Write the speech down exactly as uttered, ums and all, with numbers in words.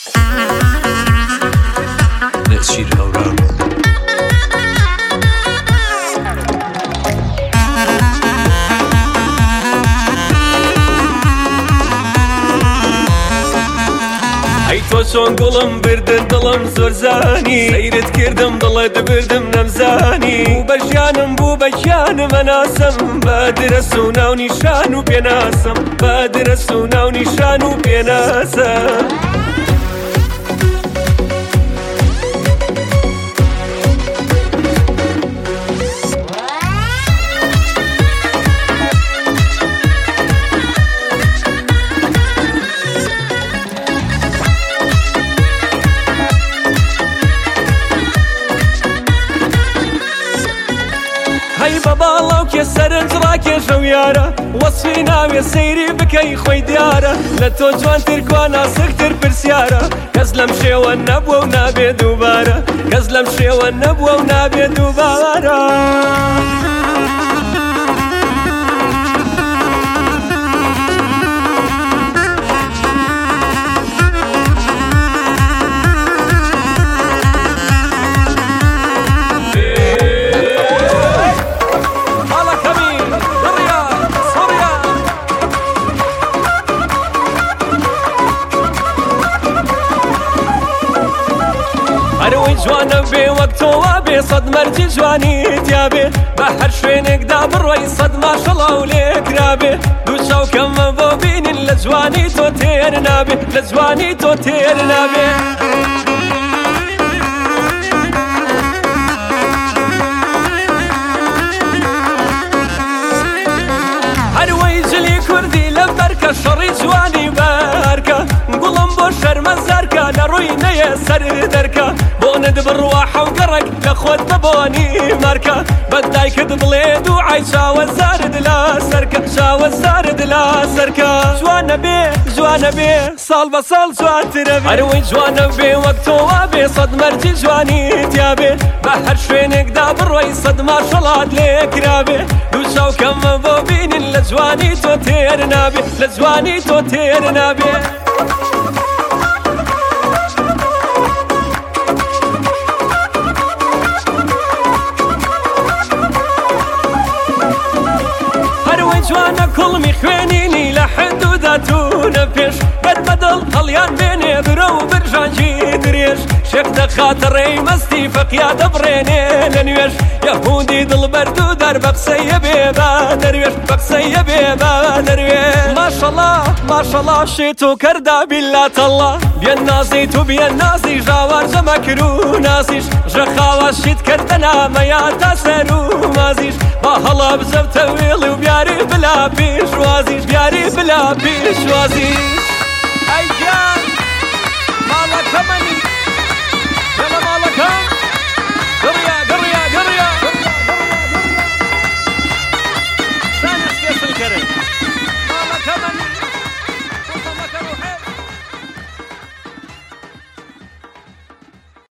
نسير الأوراق ئەی تۆ چۆن گوڵم بردن دڵم زۆر زانی سەیرت کردم دڵت بردم نەمزانی بوو بە ژیانم بوو بە گیانم ئەناسم بە درەس و ناو نیشان و پێناسم بە درەس و ناو نیشان و پێناسم هەی بە باڵاوکێ سەرنج ڕاکێشە و یارە وەسفی ناوێ سەیری بکەی خۆی دیارە لە تۆ جوانتر کوا ناسکتر پرسیارە کەس لەم شێوە نەبووە و نابێ دووبارە کەس لەم شێوە نەبووە و نابێ دووبارە هەروەی جوانە بێ وەک تۆوا بێ سەد مەرجی جوانی تیابێ بە هەر شوێنێکدا بڕۆی سەد ماشەڵاو لێکرابێ دوو چاوکەمە بۆ بینین لە جوانی تۆ تێر نابێ لە جوانی تۆ تێر نابێ هەروەی جلی کوردی لە بەرکە شەڕی جوانی بەرکە گوڵم بۆ شەرمەزارکە لە ڕووی نەیە سەر دەرکە بۆ نەد بڕوا حەوگەڕێک لە خۆت بەبۆنی مارکە بەدایکت بڵێ دووعای چاوەزارت لا سەرکە چاوەزارت لا سەرکە جوانە بێ جوانە بێ ساڵ بە ساڵ جوانترە بێ هەروەی جوانە بێ وەک تۆوا بێ سەد مەرجی جوانی تیابێ بە هەر شوێنێکدا بڕۆی سەد ماشەڵات لێکرابێ دوو چاوکەمە بۆ بینین لە جوانی تۆ تێر نابێ لە جوانی تۆ تێر نابێ جوانە کوڵمی خوێنینی لە حدودا توونە پێش بەد بەدڵ هەڵیان بێنێ برە و برژانجی درێژ شێخ دەخاتە ڕێی مەستی فەقیا دەبڕێنێ لە نوێژ یەهودی دڵبەرد و دەر بە قسەیە بێ با دەروێش بە قسەیە بێ با دەروێش ماشەڵا ماشەڵا شێت و کەردا بیلاتەڵا بێن نازیت و بێن نازی ژاوار جەمە کرد و نازیش ژەخاوە شیت کردە نامەیە تا سەر و مازیش با هەڵا بزەوتە وێڵی و بیاری بلا پیشوازیش بیاری بلا پیشوازیش ئەی